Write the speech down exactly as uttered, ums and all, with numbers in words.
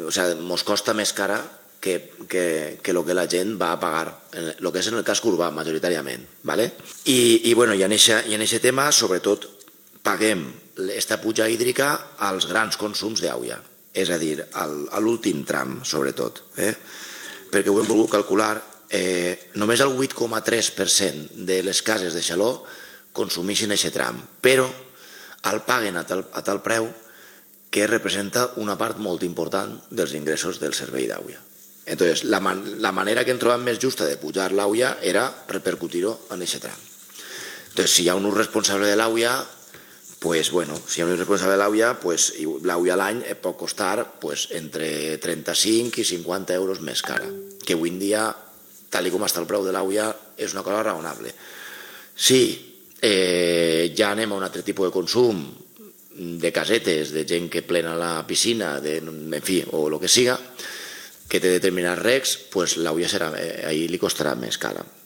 o sea, mos costa més cara que, que, que lo que la gent va a pagar, el que és en el casc urbà, majoritàriament. ¿Vale? I, i, bueno, i en aquest tema, sobretot, paguem aquesta puja hídrica als grans consums d'aigua, és a dir, a l'últim tram, sobretot. Eh? Perquè ho hem volgut calcular, eh, només el vuit coma tres per cent de les cases de Xaló consumeixen aquest tram, però el paguen a tal, a tal preu que representa una part molt important dels ingressos del servei d'aigua. Entonces, la, man la manera que hem trobat més justa de pujar l'aigua era repercutir-ho en aquest tram. Entonces, si hi ha un ús responsable de l'aigua, pues bueno, si hi ha un ús responsable de l'aigua, pues l'aigua a l'any pot costar pues, entre trenta-cinc i cinquanta euros més cara, que avui en dia, tal com està el preu de l'aigua, és una cosa raonable. Si eh, ja anem a un altre tipus de consum, de casetes, de gent que plena la piscina, de, en fi, o el que siga, que té determinats recs, pues l'aigua serà, eh, ahir li costarà més cara.